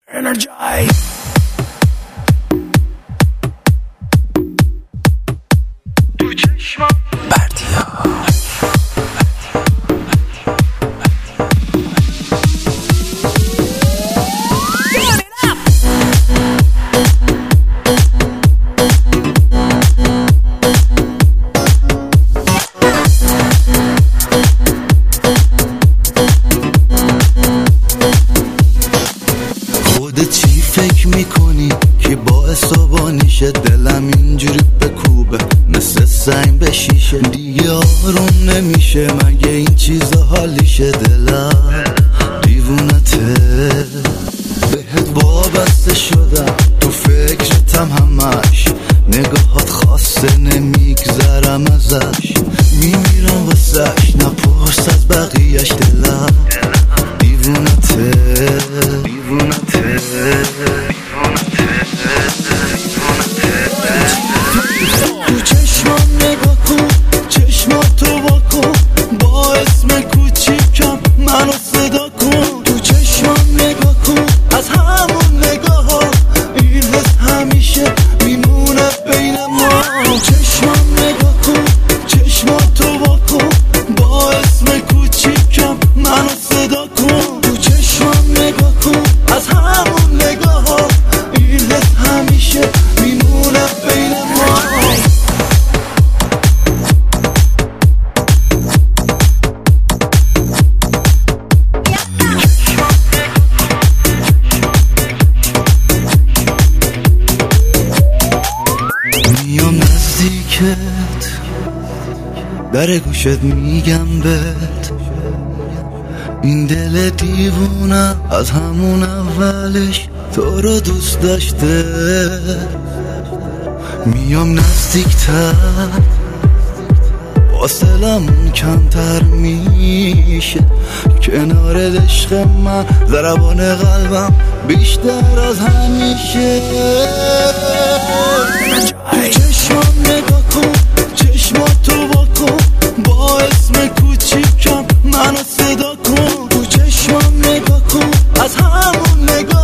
چی فکر میکنی که باعث آبانیشه دلم اینجوری بکوبه مثل سنگ به شیشه دیگه آروم نمیشه مگه این چیزا حالیشه دلم دیوونته بهت وابسته شدم تو فکرتم همش نگاهات خاصه نمیگذرم ازش میمیرم واسش نپرس از بقیهش دلم دیوونته تو چشمام نگاه کن چشماتو واکن با اسم کوچیکم منو صدا کن تو چشمام نگاه کن از همون نگاه ها این حس همیشه میمونه بین ما تو چشمام نگاه کن چشماتو واکن با اسم کوچیکم منو صدا کن تو چشمام نگاه کن از همون نگاه ها این حس همیشه میمونه بین ما میام نزدیکت در گوشت میگم بهت این دل دیوونه از همون اولش تو رو دوست داشته میام نزدیکتر فاصلمون کمتر میشه کنار عشق من ضربان قلبم بیشتر از همیشه تو چشمام نگاه کن چشماتو واکن با اسم کوچیکم منو صدا کن تو چشمام نگاه کن از همون نگاه